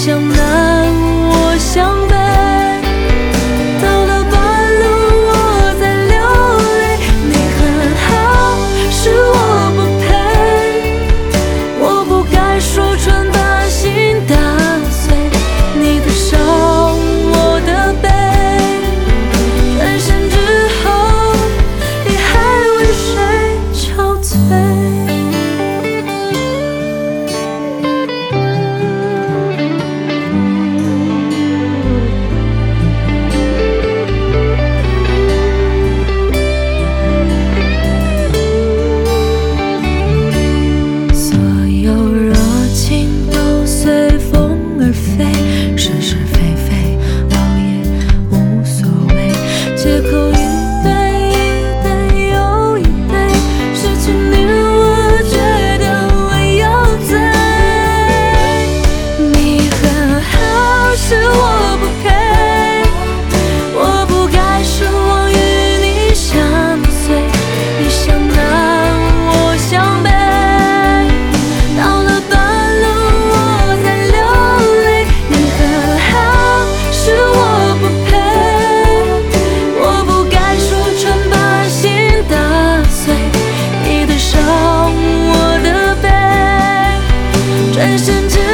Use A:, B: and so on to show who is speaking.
A: 向南，我向北。到了半路，我在流泪。你很好，是我不配，我不该说穿，把心打碎。你的伤，我的悲，转身之后，你还为谁憔悴？所有热情都随风而飞，是是非非，倒也无所谓。借口一杯一杯又一杯，失去你我觉得我要醉。你很好，是我不配，我不该失望与你相随。你向南，我向北。到了半路，我在流泪。你很好，是我不配，我不该说穿，把心打碎。你的伤，我的悲，转身之